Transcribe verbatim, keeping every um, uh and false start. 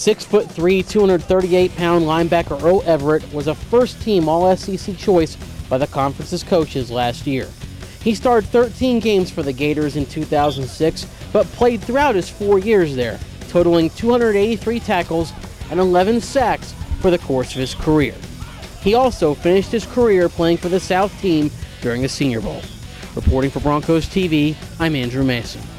six foot three, two hundred thirty-eight pound linebacker Earl Everett was a first-team All S E C choice by the conference's coaches last year. He started thirteen games for the Gators in two thousand six, but played throughout his four years there, totaling two hundred eighty-three tackles and eleven sacks for the course of his career. He also finished his career playing for the South team during the Senior Bowl. Reporting for Broncos T V, I'm Andrew Mason.